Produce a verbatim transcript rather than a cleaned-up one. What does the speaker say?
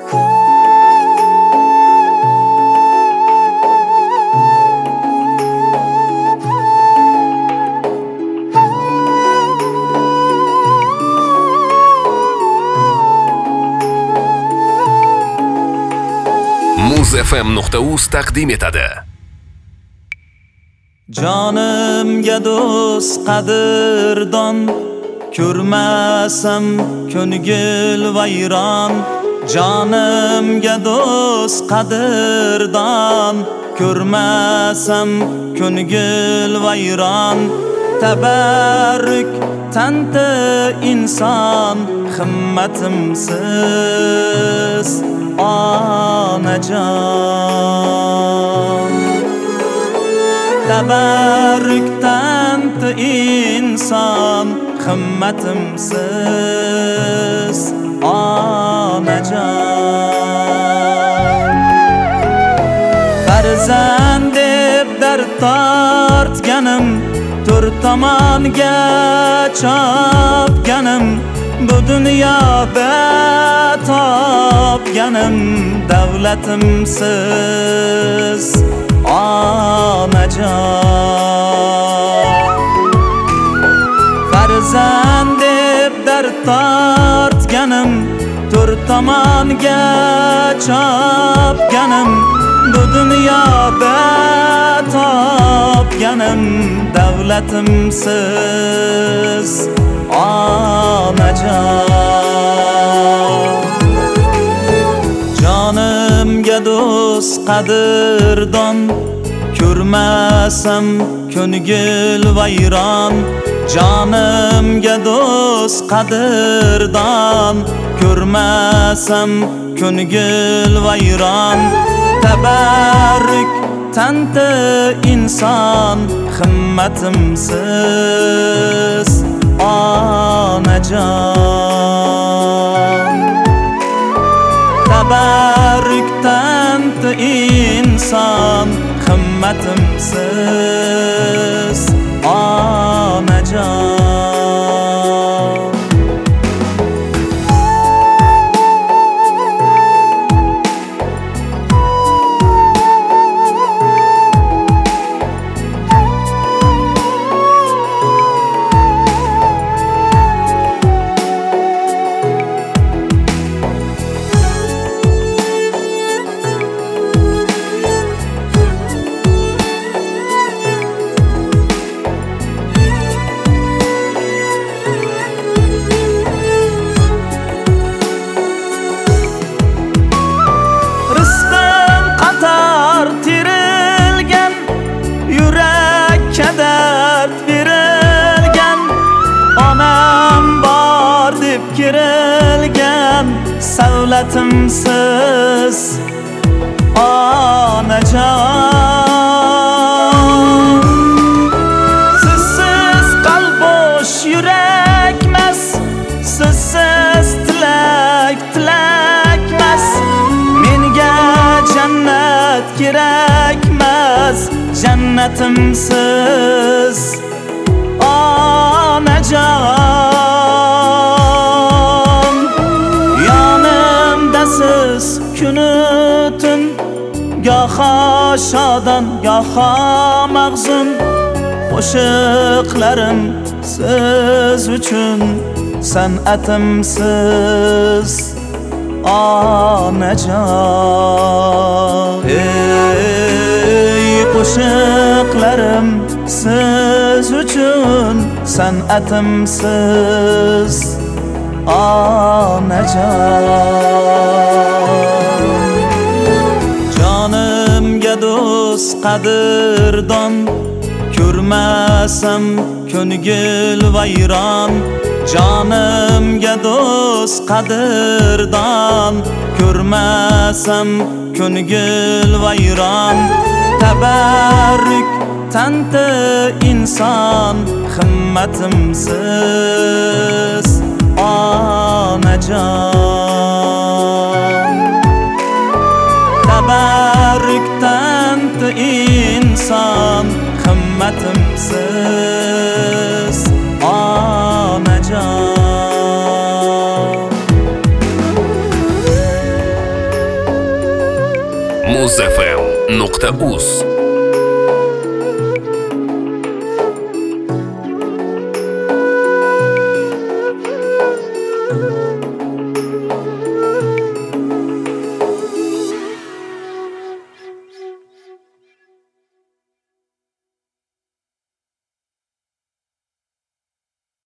muz f m nuqta uz taqdim etadi. Jonimga do'st qadrdon, ko'rmasam ko'ngil vayron. Jonimga do'st qadrdon, ko'rmasam ko'ngil vayron. Tabarruk tanta inson, himmatimsiz onajon. Tabarruk tanta inson, himmatimsiz onajon. Farzand deb dard tortganim, to'rt tomonga chopganim, bu dunyoda topganim davlatimsiz onajon. Farzand deb dard tortganim, to'rt tomonga chopganim, bu dunyoda topganim davlatimsiz onajon. Jonimga do'st qadrdon, ko'rmasam ko'ngil vayron. Jonimga do'st qadrdon, ko'rmasam ko'ngil vayron. Tabarruk tanta inson, himmatimsiz onajon. Tabarruk tanta inson, himmatimsiz onajon. Kirilgan savlatimsiz onajon. Sizsiz qalb bo'sh yurakmas, sizsiz tilak tilakmas. Menga jannat kerakmas, jannatimsiz onajon. Siz kunu tun, goho shodon goho mahzun, qo'shiqlarim siz uchun san'atimsiz onajon. Ey qo'shiqlarim siz uchun san'atimsiz onajon. Jonimga do'st qadrdon, ko'rmasam ko'ngil vayron. Jonimga do'st qadrdon, ko'rmasam ko'ngil vayron. Tabarruk tanta inson, himmatimsiz onajon. Tabarruk tanta inson, himmatimsiz onajon. uzfm nuqta uz